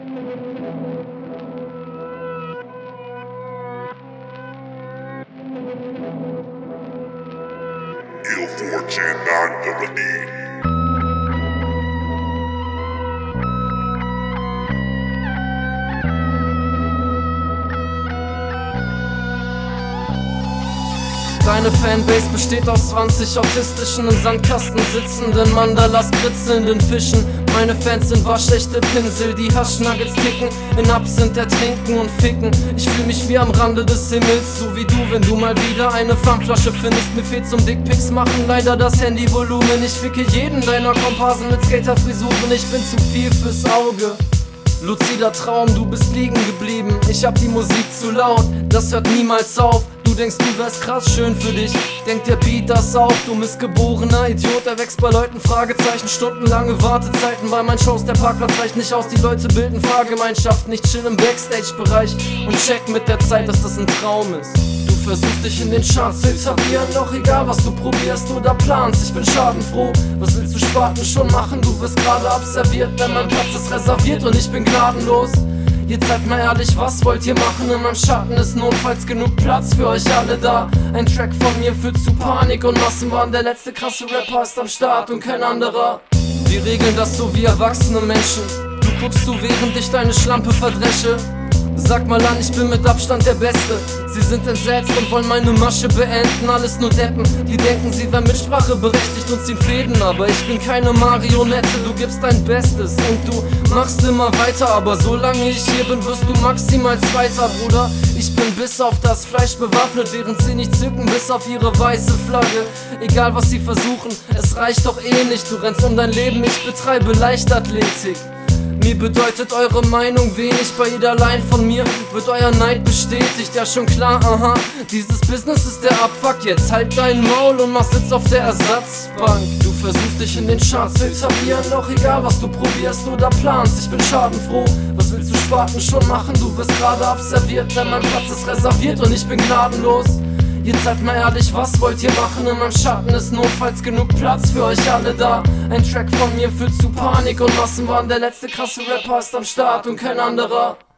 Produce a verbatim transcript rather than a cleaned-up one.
Ill Fortune nine Melody. Deine Fanbase besteht aus zwanzig autistischen, im Sandkasten sitzenden, Mandalas kritzelnden Fischen. Meine Fans sind waschechte Pinsel, die Haschnuggets ticken, in Absinth ertrinken und ficken. Ich fühl mich wie am Rande des Himmels, so wie du, wenn du mal wieder eine Pfandflasche findest. Mir fehlt zum Dickpics machen leider das Handyvolumen. Ich ficke jeden deiner Komparsen mit Skaterfrisuren, ich bin zu viel fürs Auge. Luzider Traum, du bist liegen geblieben. Ich hab die Musik zu laut, das hört niemals auf. Du denkst, du wärst krass schön für dich. Denkt der Beat das auch, du missgeborener Idiot. Er wächst bei Leuten, Fragezeichen, stundenlange Wartezeiten bei meinen Shows. Der Parkplatz reicht nicht aus, die Leute bilden Fahrgemeinschaften. Ich chill im Backstage-Bereich und check mit der Zeit, dass das ein Traum ist. Du versuchst dich in den Charts zu etablieren, doch egal was du probierst oder planst, ich bin schadenfroh. Was willst du Spaten schon machen? Du wirst gerade abserviert, denn mein Platz ist reserviert und ich bin gnadenlos. Jetzt seid mal ehrlich, was wollt ihr machen? In meinem Schatten ist notfalls genug Platz für euch alle da. Ein Track von mir führt zu Panik und Massenwahn. Der letzte krasse Rapper ist am Start und kein anderer. Wir regeln das so wie erwachsene Menschen. Du guckst zu, während ich deine Schlampe verdresche. Sag mal an, ich bin mit Abstand der Beste. Sie sind entsetzt und wollen meine Masche beenden. Alles nur Deppen, die denken, sie wären Mitsprache berechtigt und ziehen Fäden. Aber ich bin keine Marionette, du gibst dein Bestes und du machst immer weiter. Aber solange ich hier bin, wirst du maximal Zweiter, Bruder. Ich bin bis auf das Fleisch bewaffnet, während sie nicht zücken, bis auf ihre weiße Flagge. Egal was sie versuchen, es reicht doch eh nicht. Du rennst um dein Leben, ich betreibe Leichtathletik. Mir bedeutet eure Meinung wenig, bei jeder Line von mir wird euer Neid bestätigt. Ja schon klar, aha, dieses Business ist der Abfuck. Jetzt halt dein Maul und mach Sitz auf der Ersatzbank. Du versuchst dich in den Charts zu etablieren, doch egal was du probierst oder planst, ich bin schadenfroh. Was willst du Spaten schon machen? Du wirst gerade abserviert, denn mein Platz ist reserviert und ich bin gnadenlos. Jetzt seid mal ehrlich, was wollt ihr machen? In meinem Schatten ist notfalls genug Platz für euch alle da. Ein Track von mir führt zu Panik und Massenwahn. Der letzte krasse Rapper ist am Start und kein anderer.